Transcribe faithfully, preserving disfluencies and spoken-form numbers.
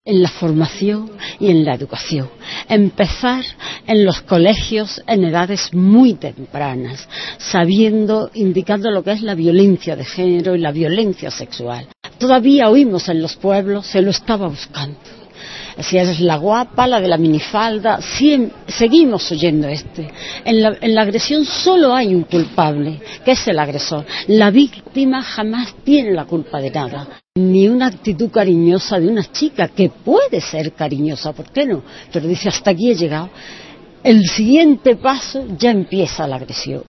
en la formación y en la educación. Empezar en los colegios en edades muy tempranas, sabiendo, indicando lo que es la violencia de género y la violencia sexual. Todavía oímos en los pueblos, se lo estaba buscando. Si eres la guapa, la de la minifalda, siempre, seguimos oyendo este. En la, en la agresión solo hay un culpable, que es el agresor. La víctima jamás tiene la culpa de nada. Ni una actitud cariñosa de una chica, que puede ser cariñosa, ¿por qué no? Pero dice, hasta aquí he llegado. El siguiente paso ya empieza la agresión.